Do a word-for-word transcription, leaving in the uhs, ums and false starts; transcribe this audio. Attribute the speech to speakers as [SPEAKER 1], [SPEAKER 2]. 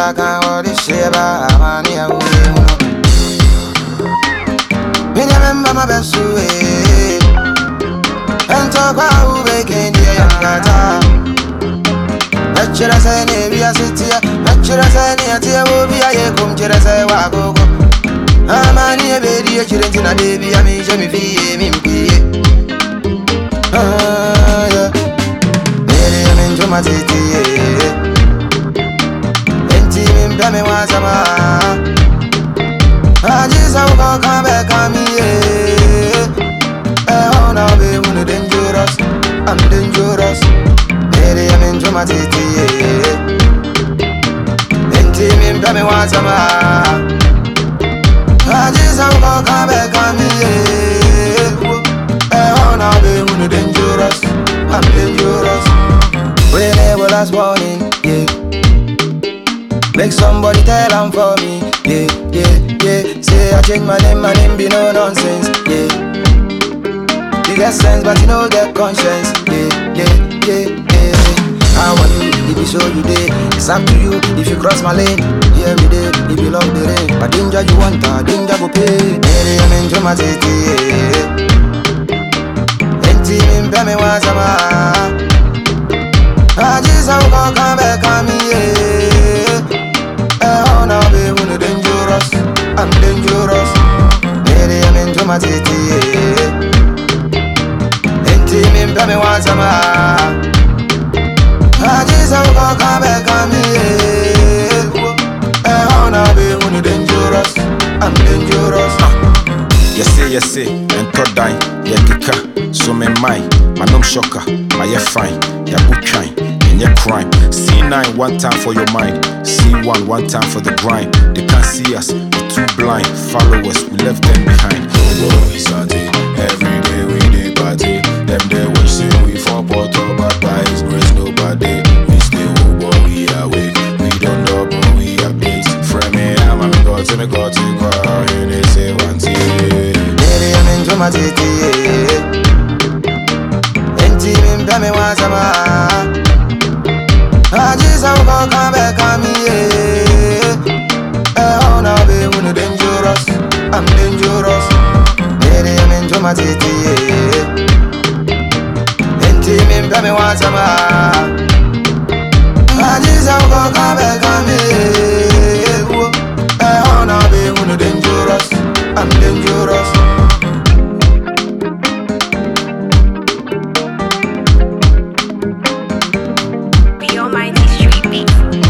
[SPEAKER 1] I can't hold this shit about I'm here with me remember my best way and talk about who making the young Natural say ne we are city natural say ne atia wo bi aye kum chira say wa gogo amani e be di e chire ntina baby ami je mi fie mi mpie ah yeah mere ami njuma titi enti mi mpa me wa sama aji sa wo ka be ka mi eh oh now be one dangerous I'm dangerous Baby, I'm into my titi, enti mi mpa me wa sama aji sa wo ka be ka mi eh oh now be one dangerous I'm dangerous we never last warning yeah make somebody tell them for me yeah yeah yeah say I change my name my name be no nonsense yeah you get sense but you no get conscience yeah yeah yeah yeah I want you, if you show you day it's up to you, if you cross my lane yeah me day, if you love the rain but danger you want, uh, danger go pay baby I'm into my city enti mi mpe me wa sama aji sa wo ka be ka mi eh oh now be one dangerous I'm dangerous baby I'm into my city enti mi mpe me wa sama aji sa wo ka be ka mi eh oh now be one dangerous I'm dangerous
[SPEAKER 2] yes say yes say and third die yeah kika so me mine my name shocker my yeah fine yeah good trying and yeah crime C nine one time for your mind C one one time for the grind they can't see us we're too blind follow us we left them behind oh we Sunday every day we dey party them they wish say we for portal but by his grace nobody we stay oh boy we awake we don't know but we are base friend me I'm a god to me god to God and they say one thing
[SPEAKER 1] baby I'm into my titi enti mi mpe me wa sama aji sa wo ka be ka mi eh oh now be one dangerous I'm dangerous baby I'm into my titi enti mi mpe me wa sama aji sa wo ka be ka mi eh oh now be one dangerous I'm dangerous
[SPEAKER 3] Be Almighty Street Beat.